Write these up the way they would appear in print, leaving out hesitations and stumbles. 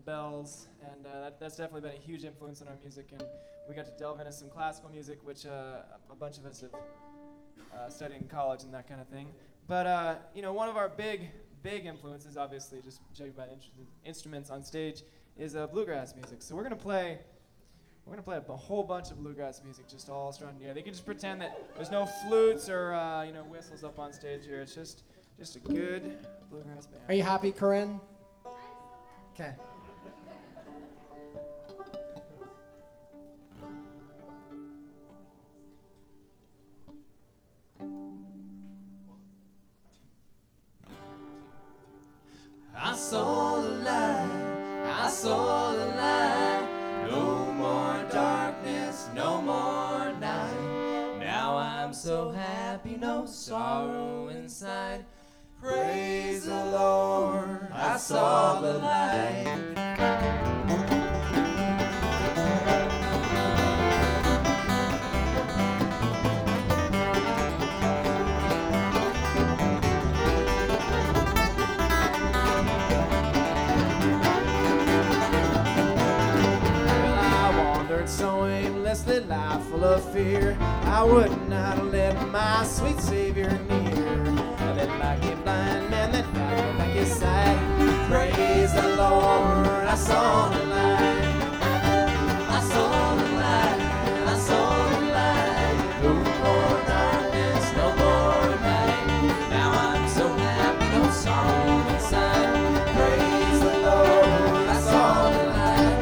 bells, and that's definitely been a huge influence on our music. And we got to delve into some classical music, which a bunch of us have studied in college and that kind of thing. But one of our big influences, obviously, just judging by the instruments on stage, is bluegrass music. So we're gonna play a whole bunch of bluegrass music, just all strung together. You can just pretend that there's no flutes or whistles up on stage here. It's just a good bluegrass band. Are you happy, Corinne? Okay. I saw the light, I saw the light. No more darkness, no more night. Now I'm so happy, no sorrow inside. Praise the Lord, I saw the light. So aimlessly, life full of fear, I would not let my sweet Savior near. I let like a blind man that died back his sight. Praise the Lord, I saw the light. I saw the light, I saw the light. No more darkness, no more night. Now I'm so happy, no sorrow inside. Praise the Lord, I saw the light.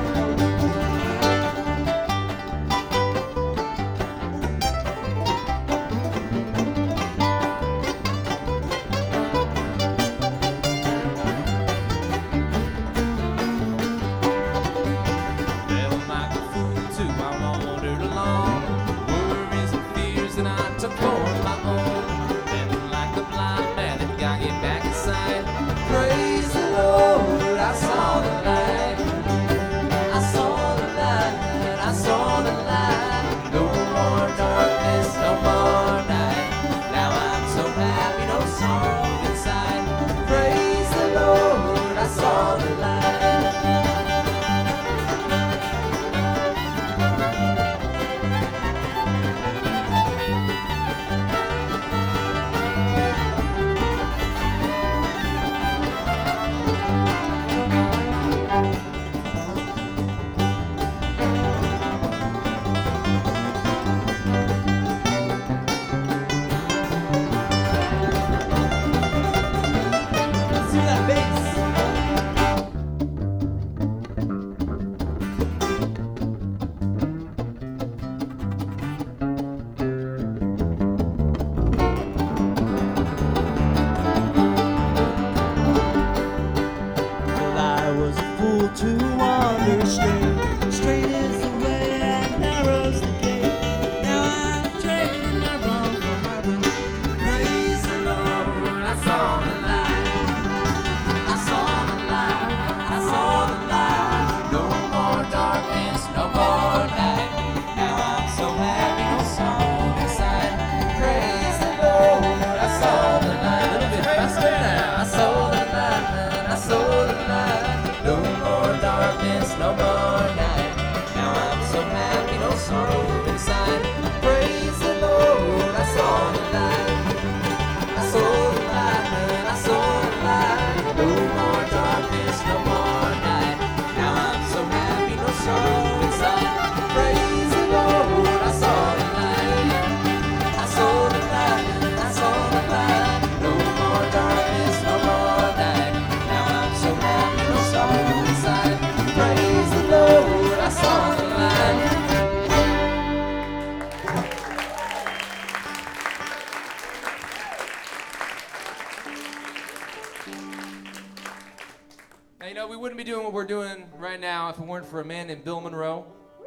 We wouldn't be doing what we're doing right now if it weren't for a man named Bill Monroe.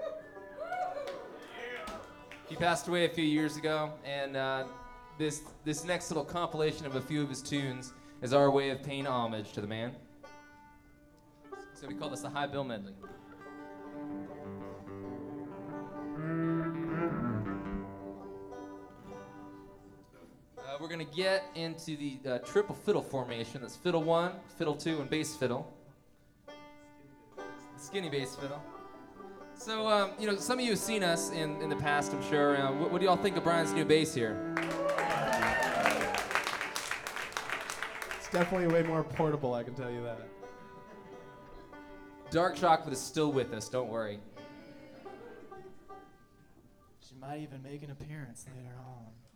He passed away a few years ago, and this next little compilation of a few of his tunes is our way of paying homage to the man. So we call this the High Bill Medley. We're going to get into the triple fiddle formation. That's fiddle 1, fiddle 2, and bass fiddle. Skinny bass fiddle. So, some of you have seen us in the past, I'm sure. What do y'all think of Brian's new bass here? It's definitely way more portable, I can tell you that. Dark Chocolate is still with us, don't worry. She might even make an appearance later on.